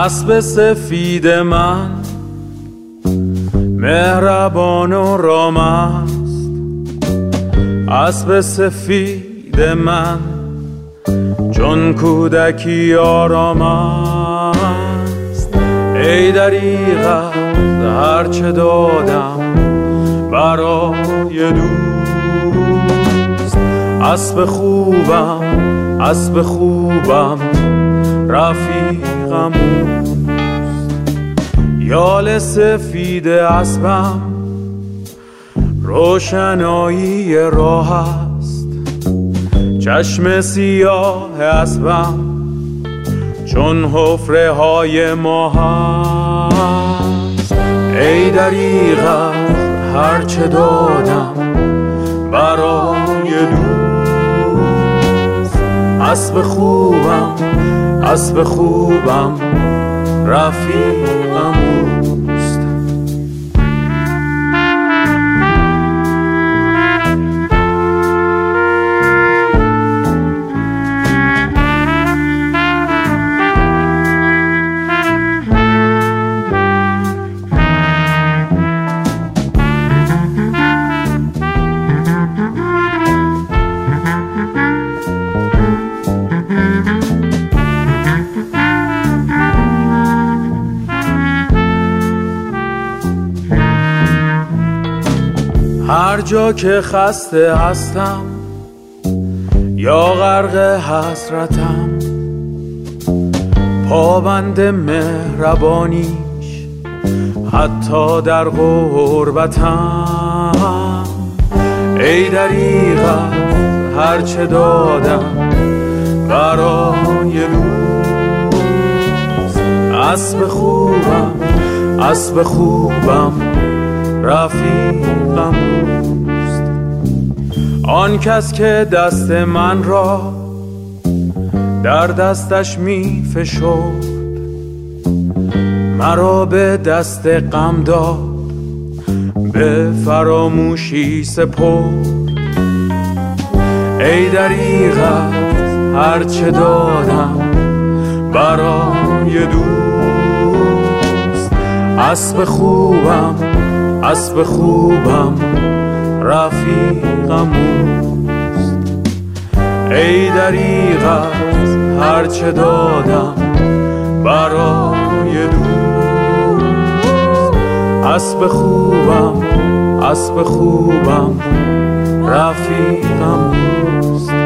اسب سفید من مهربان و رام است، اسب سفید من چون کودکی آرام است. ای دریغ هر چه دادم برای دوست، اسب خوبم اسب خوبم رفیقم اوست. یال سفید اسبم روشنایی راه است، چشم سیاه اسبم چون حفره های ماه است. ای دریغ هر چه دادم برای دوست، اسب خوبم اسب خوبم رفیقم اوست. هر جا که خسته هستم یا غرق حسرتم، پابند مهربانیش حتی در غربتم. ای دریغ هر چه دادم برای دوست، اسب خوبم اسب خوبم رفیقم اوست. آن کس که دست من را در دستش می فشرد، مرا به دست غم داد به فراموشی سپرد. ای دریغ هر چه دادم برای دوست، اسب خوبم اسب خوبم رفیقم اوست. ای دریغ هر چه دادم برای دوست، اسب خوبم اسب خوبم رفیقم اوست.